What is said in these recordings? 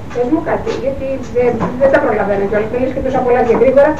Πες μου κάτι, γιατί δεν τα προλαβαίνω κιόλας, μιλείς και τόσα πολλά και γρήγορα.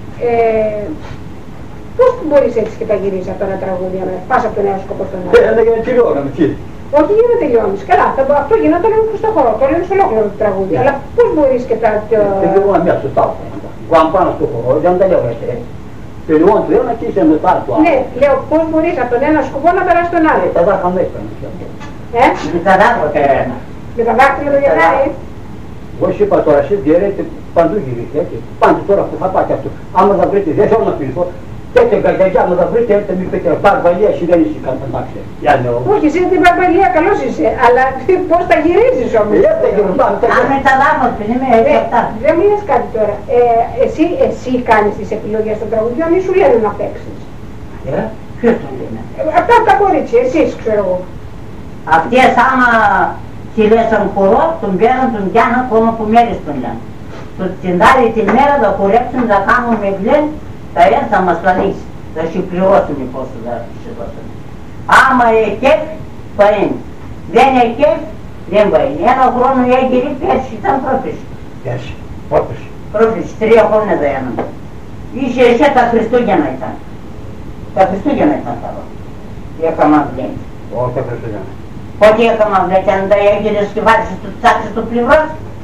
Πώς μπορείς έτσι και τα γυρίζεις από ένα τραγούδι, πας από τον ένα σκοπό στον άλλο? Δεν για να τελειώναμε, τι. Όχι για να τελειώνεις. Καλά, αυτό γινόταν όμως στο χώρο, το λένε σε ολόκληρο το τραγούδι. Αλλά πώς μπορείς και τα... Τελειώνω μια στο τάφο. Quan πάνω στο χώρο, δεν τελειώνεται. Τελειώνω το ένα και είσαι μετά το άλλο. Ναι, λέω πώς μπορείς από τον ένα σκοπό να περάσει τον άλλο. Τα δάχαμε έτσι. Με τα δάχτυλα. Με τα δάχτυλα το γυρνάει. Εγώ σου είπα τώρα, εσείς διαιρέτε παντού γυρίστε έτσι. Πάντου τώρα που θα πάτε αυτό. Άμα θα βρείτε, δεν θέλω να πειληθώ. Τέτοια γκαγιαγιά, άμα θα βρείτε, έτσι μην πείτε Μπαρμπαλία, εσύ δεν είσαι κατανάξει. Όχι, εσύ την Μπαρμπαλία καλώς είσαι, αλλά πώς τα γυρίζεις όμως. Αν με τα δάχτυλα, είμαι έτσι αυτά. Δεν μου λες κάτι τώρα. Εσύ κάνεις τις επιλογές των τραγουδιών ή σου λένε να παίξεις? Ποιος το λένε? Αυτά τα κορίτσια, εσείς ξέρω εγώ. Αυτές άμα χιλέσαν χορό, τον πέραν τον πιάναν ακόμα που μέρες τον λένε. Την άλλη τη μέρα θα χορέψουν, θα κάνουν με γλέν, θα έρθει θα μας πλανήσει. Θα σου πληρώσουν πόσο θα σου δώσουν. Άμα εκέφ, θα είναι. Δεν εκέφ, δεν θα είναι. Ένα χρόνο η έγκυρη πέρσι ήταν πρόπεση. Πέρσι, πρόπεση. Πρόπεση, 3 χρόνια δεν έναν. Είχε τα Χριστούγεννα ήταν. Τα Χριστούγεννα ήταν καλό. Έκανα γλέν. Όχι τα Χριστούγεννα. Πότε έκανα γλέν, αν τα έγκυρες και βάζεις το τσάκρι στο πλευρό.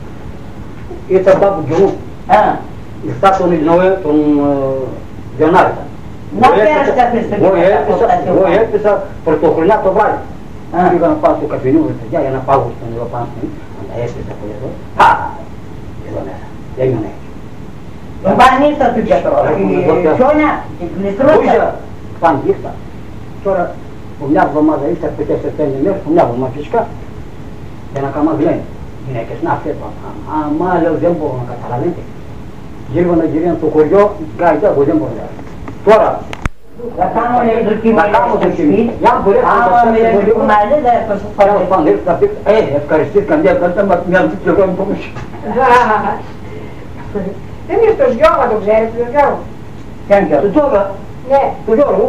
Ήταν πάπου κι εγώ. Ήρθα τον Ιλνόε, τον Γενάρη. Να πέρασε τα Χριστούγεννα. Εγώ έπαιζα πρωτοχρονιά το βράδυ. Πήγα να πάω στο καφενείο με παιδιά για να πάω στον εδώ πάνω στην αν τα έπαιζα από εδώ. Εδώ μέσα. Δεν ήμουν έτσι. Τον πανίστα του γιατρό. Η χιόνια, η κλειστρούσα. Πάνε ήρθα. Τώρα που μια εβδομάδα ήρθα, 4-5 μέρες, που μια εβδομάδα φυσικά, για να κάνω γλένει. Γυναίκες, να φέτο. Αμά λέω δεν μπορώ να καταλαβαίνετε. Γύρω γυρίζαν στο χωριό, γκάιτα, εγώ δεν μπορώ. Τώρα, θα κάνουμε δοκιμασία στο σπίτι. Άμα με δοκιμάζει θα έρθω στο χωριό. Πάνω ήρθα να πει, ευχαριστήθηκα μια καλύτα, μια δίκη εγώ είμαι помощь. Δεν είναι στο Γιώργο, το ξέρετε, το Γιώργο. Ποιον Γιώργο? Του Γιώργο. Ναι. Του Γιώργου.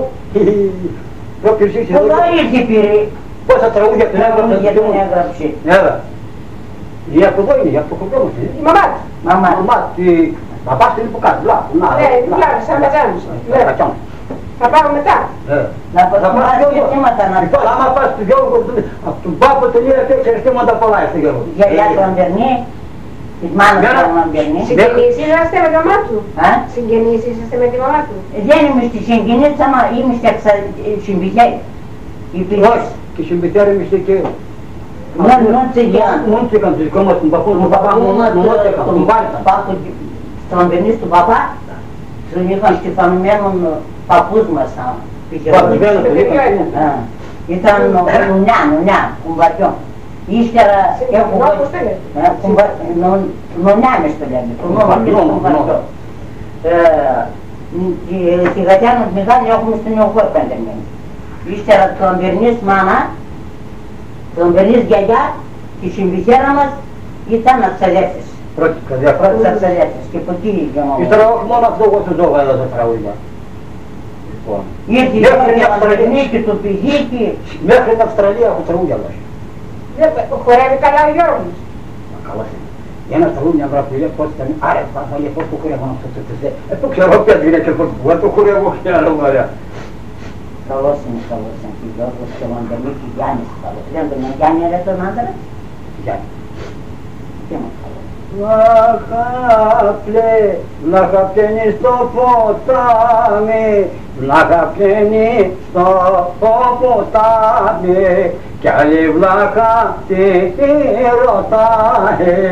Εδώ ήρθε πήρε. Πόσα τραγούδια την έγραψε. Ναι, η από εδώ είναι, η από το χωριό μας είναι. Η μαμά του. Μαμά, η παπάς είναι που κάτω, λάθο. Ναι, λάθο, σαν μετζάνους. Θα πάω μετά. Να πάρει και θύματα να πει. Άμα πας του Γιώργου, από τον Πάπο τελεία 4 θύματα πολλά στο Γιώργο. Για τον Αμπερνή, της μάνας του Αμπερνή. Συγγενείς είσαστε με τη μαμά του. Συγγενείς είσαστε με τη μαμά του. Δεν είμαι στη συγγενείς, άμα είμαι στη συμπιτέρη. Όχι, και συμπιτέρη είμαι στη Non τσεκαν το δικό μας τον παππού, τον παπά μου, τον Βάλτα. Στον Βενής του παπά, τον είχαν στεφανωμένων παππούς μας. Παπισμένο το είχαν. Ήταν νονιά, κουμπατιό. Ύστερα έχω νονιά μες το λέμε, τον νόμο κουμπατιό. Τη γατιά μας μεγάλη έχουμε στην Ιωγό επέντεμμένη. Ύστερα το Αμπερνής μάνα, τον Βενής γιαγιά, η συμπιτέρα μας ήταν αψαλέτες. Πρώτες αψαλέτες και από εκεί γεμόμαστε. Ύστερα όχι μόνο αυτό εγώ σου ζώγα εδώ τα τραγούδια. Ήρθε η Αμπερνή και το πηγήκη. Μέχρι την Αυστραλία έχω τραγούδια μας. Χορεύει καλά ο Γιώργος. Καλά είναι. Ένα τραγούδι μια βραπουλία πώς ήταν. Άρα παγαλία πώς το χορεύω αυτό το τεσέ. Το ξέρω πια γυναίκες πώς το χορεύω και άλλο μαριά. Καλώς είναι και Γιώργος και ο Αμπερνή και Γιάννης καλώς. Δεν τον Γιάννη ρε τον άντρα. Γιάννη. Τι μας καλώς. Λαχαπλένει στο ποτάμι, λαχαπλένει στο ποτάμι κι άλλη βλάχα τι ρωτάει.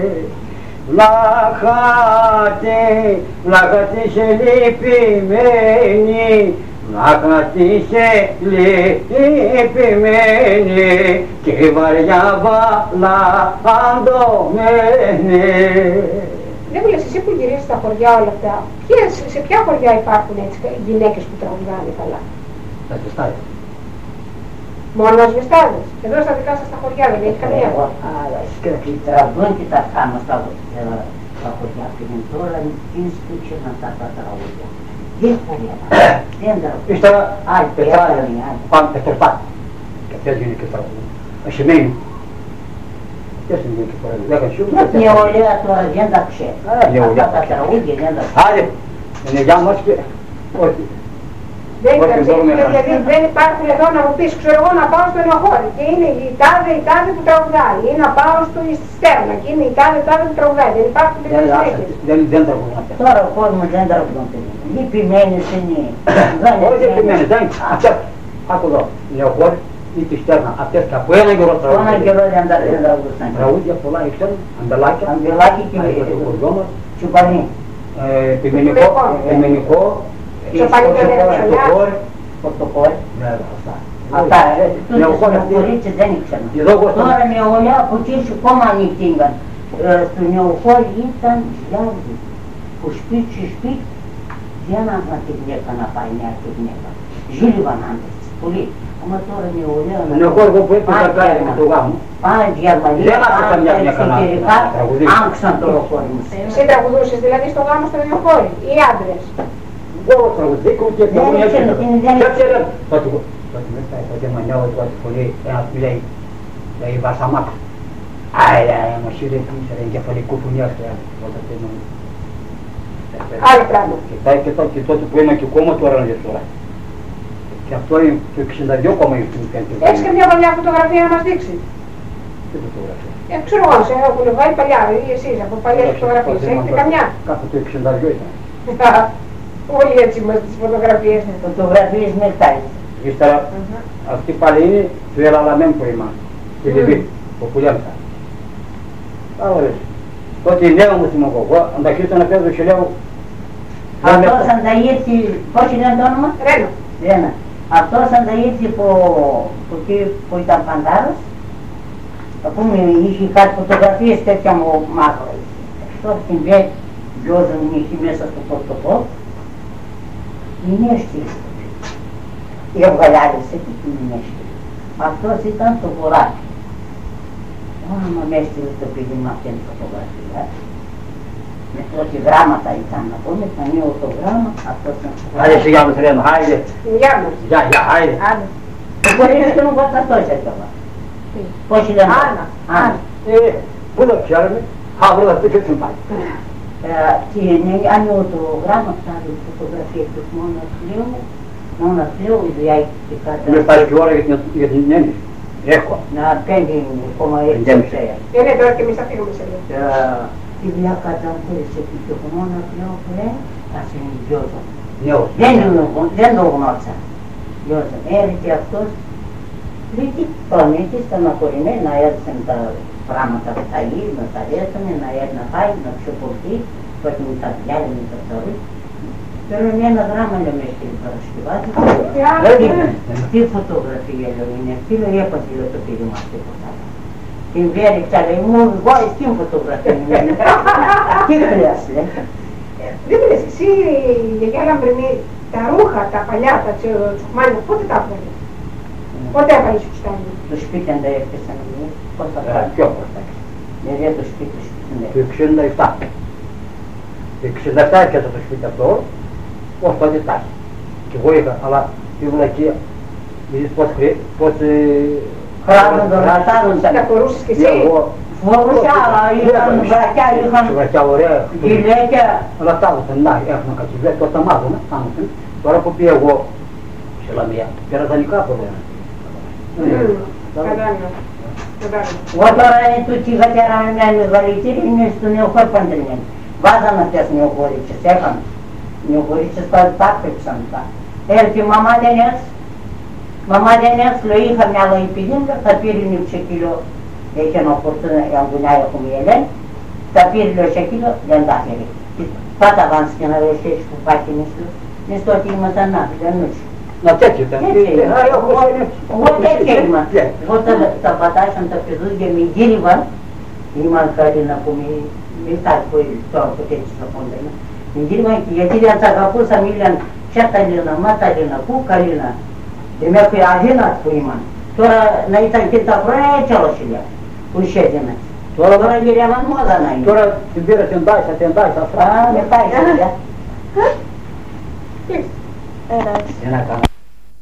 Βλάχα σε λυπημένη, βλάχα σε λυπημένη και βαριά βαλαντωμένη. Δεν μου λες εσύ που γυρίζεις στα χωριά όλα αυτά, σε ποια χωριά υπάρχουν έτσι γυναίκες που τραγουδάνε καλά? Τα Βεστάδες. Μόνο ως Βεστάδες. Εδώ στα δικά σας τα χωριά δεν έχει καμία. Αλλά τραγουδούν και τα κάνουν στα χωριά πριν τώρα είναι σκούτσινα αυτά τα τραγουδιά. Δεν χωριά. Ύστερα πάμε πετροπάτι. Και αυτές γυναίκες τραγουδούν. Ασημένοι. Ce sunt din Chicorău? Dacă știu, Neolea τώρα δεν τα ξέρει. Αυτά τα τραγούδια δεν τα ξέρει. Άντε, είναι για μας και όχι. Δηλαδή δεν υπάρχουν εδώ να μου πεις, ξέρω εγώ, να πάω στο Νεοχώρι και είναι η τάδε που τραγουδάει, ή να πάω στο Στέρνα και είναι η τάδε που τραγουδάει. Δεν υπάρχουν τέτοιες συνέχειες. Δεν τραγουδούν αυτά. Τώρα ο κόσμος δεν τραγουδούν τέτοια. Λυπημένες είναι. Όχι λυπημένες, δεν είναι. Αυτές, άκου εδώ, Νεοχώρι ή τη Στέρνα, αυτές και από έναν καιρό τραγουδούν. Έναν καιρό δεν τραγουδούσαν. Τραγούδια πολλά ξέρουν, αντελάκια, Αμπελάκι και Τσουπανί. Πιμενικό, Πορτοκόρ. Αυτά, τους νεοχωρίτσες δεν ήξεραν. Τώρα νεολαία από εκεί ακόμα ανοιχτήκαν. Στο Νεοχώρι ήταν χιλιάδες. Που σπίτι και σπίτι δεν άκουγαν τη γυναίκα να πάει, νέα τη γυναίκα. Ζήλευαν άντρες, πολύ. Άμα τώρα νεολαία... Νεοχώρι που έπαιζε κάτι με το γάμο. Πάνε Γερμανία, πάνε εξωτερικά, άγξαν το Νεοχώρι μου. Εσύ τραγουδούσες δηλαδή στο γάμο στο Νεοχώρι ή άντρες? Εγώ τραγουδίκω και τραγουδί έτσι. Και ξέρετε, τότε μανιάω τότε πολύ, ένας που λέει Βασαμάκ. Άρα, μας είδε που ήσere εγκεφαλικού που νοιάζεται. Άλλο πράγμα. Και τότε που είμαι και κόμμα τώρα είναι τώρα. Και αυτό είναι το 62 κόμμα είναι στην πέντε. Έχεις και μια παλιά φωτογραφία να μας δείξει? Τι φωτογραφία? Ξέρω εγώ, σε έχουν βάλει παλιά, ή εσείς από παλιές φωτογραφίες. Έχετε καμιά? Κάπου το 62 ήταν. Όλοι έτσι είμαστε τις φωτογραφίες. Φωτογραφίες μετά. Ύστερα, αυτή πάλι είναι του Ελαλαμέν που είμαστε. Στη Λιβύη, που πουλιάμεσα. Ωραία. Τότε η νέα μου θυμοκό, αν τα αρχίσω να παίζω και λέω... Αυτός αν τα ήρθε, πώς είναι το όνομα? Ρένο. Ρένα. Αυτός αν τα ήρθε που ήταν παντάρος, θα πούμε είχε κάτι φωτογραφίες τέτοια μου μάκρα. Αυτό την βέτη, γιώζον είχε μέσα στο πορτοκό. Είναι έστειλε. Εβγαλιάρισε και την είναι έστειλε. Αυτός ήταν το βοράκι. Άμα με έστειλε το παιδί μου αυτήν την φωτογραφία. Με τότε γράμματα ήταν να πούμε, ήταν νέο το γράμμα, αυτός ήταν το γράμμα. Άιντε σιγά μας Ρένο, άιντε. Γεια μας. Γεια, άιντε. Το κορίτσι του μου πώς αυτός έκανα. Πώς ήταν. Άννα. Πού το ξέρουμε, αύριο θα πει και πάει. Και άνοιγω το γράμμα, φτάνει η φωτογραφία του μόνο πλέον η δουλειά και κάτι. Με πάρει και ώρα για την έννοια. Έχω. Να πέντε ακόμα έτσι. Ναι, τώρα και εμείς θα φύγουμε σε λίγο. Τη δουλειά κατά θέλησε και μόνο πλέον που λέει, θα σε γιώζω. Δεν το γνώρισα. Γιώζω. Έρχεται αυτός, τρίτη προνήτη, στεναχωρημένη, να έρθουν τα πράγματα που θα γίνει, να τα έρθουνε, να έρθει να πάει, να ξεπορτεί, τότε με τα διάλει, με τα τωρί. Παίρνουν ένα γράμμα, λέμε, στην Παρασκευάτη. Τι φωτογραφία, λέω, είναι αυτή, λέει, έπαθε το παιδί μας τίποτα. Την βέριξα, λέει, μου βγάλεις την φωτογραφία, λέει. Τι χρειάζεται, λέει. Δεν μου λες, εσύ, γιαγιά Λαμπρινή, τα ρούχα, τα παλιά, τα τσουχμάνια, πότε τα έβγαλες? Πότε έβαλες τους τάνους? Το σπίτι αν τα έφτιασαν, πώς θα πάει. Ποιο πώς θα πάει. Δηλαδή το σπίτι του σπίτι. Το 67. Το 67 έπιασα το σπίτι αυτό, ως τότε τάχει. Και εγώ είχα, αλλά η βλακία, είδες πώς... Χρόνο τον ρατάνουν. Τα φορούσες και εσύ? Φορούσα, αλλά είχαν βρακιά, είχαν γυλαίκια. Αλλά τα άδωσαν, να, έχουμε κατσιβλές, τότε τα μάζωνα, άμεσαν. Τώρα που πήγα εγώ σε Λαμία, πήρα δανεικά από εδώ. Εγώ τώρα είναι τούτη γατέρα με μια μεγαλύτερη, είναι στο Νεοχώρι παντρεμένη. Βάζαν αυτές νεοχωρίτσες, έκαν. Νεοχωρίτσες πάλι τα πέψαν τα. Έρθει η μαμά δεν έρθει. Μαμά δεν έρθει, λέω, είχα μια λαϊπηδίνκα, θα πήρε νύψε κιλό. Έχει ένα φορτούνα, η αγκουνιά έχουμε η Ελένη. Θα πήρε λέω σε κιλό, δεν τα έφερε. Πάτα βάνς και να ρωσίσεις που πάει νύστο. Νύστο ότι ήμασταν να, δεν νύψε. Να τέτοιο ήταν. Εγώ τέτοια είμαι. Εγώ τα πατάσαν τα παιδούδια με γύριβαν. Ήμαν κάτι να πούμε, μη φτάσει που τώρα που τέτοις θα πόντα είναι. Με γύριβαν και γιατί δεν τα αγαπούσα μίλαν ποια τα λίνα, μα τα λίνα, πού καλίνα. Δεν με έφυγε αδύνατ που ήμαν. Τώρα να ήταν και τα χρόνια έτσι όλα σιλιά που εισέδιναν. Τώρα γυριάμαν μόδα να είναι. Τώρα την πήρα την τάισα, με πάει σιλιά. Ένα.